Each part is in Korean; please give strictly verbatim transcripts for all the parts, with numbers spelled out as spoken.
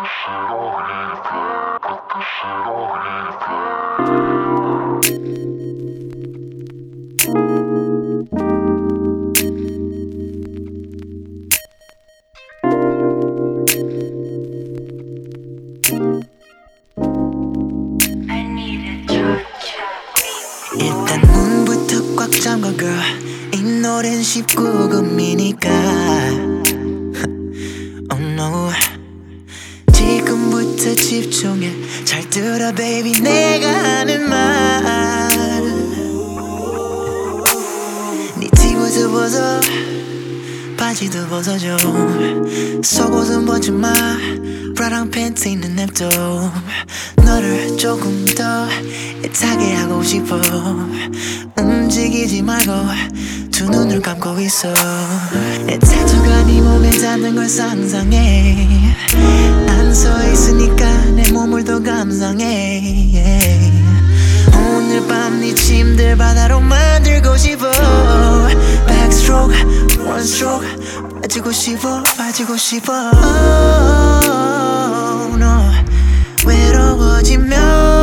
일단 문부터 꽉 잠궈 girl. 이 노래는 십구 금이니까 Oh no. 지금부터 집중해. 잘 들어 baby 내가 하는 말. 네 티부터 벗어 바지도 벗어줘. 속옷은 벗지마. 브라랑 팬티는 냅둬. 너를 조금 더 애타게 하고 싶어. 움직이지 말고 두 눈을 감고 있어. 내 타투가 네 몸에 닿는 걸 상상해. 난 서 있으니까 내 몸을 더 감상해. 오늘 밤 네 침대 바다로 만들고 싶어. Backstroke, one stroke. 빠지고 싶어, 빠지고 싶어. Oh, no. 외로워지면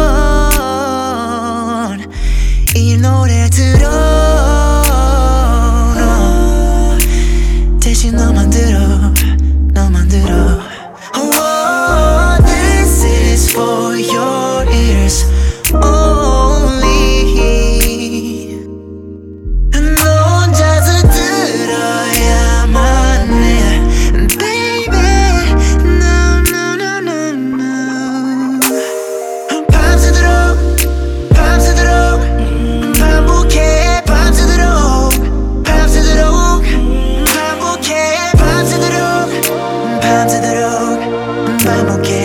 이 노래 들어. No. 대신 너만 들어, 너만 들어. Oh, this is for your ears only. 너 혼자서 들어야만 해 baby. No, no, no, no, no. 밤새도록 밤새도록 반복해. 밤새도록 밤새도록 반복해. 밤새도록 밤새도록 반복해.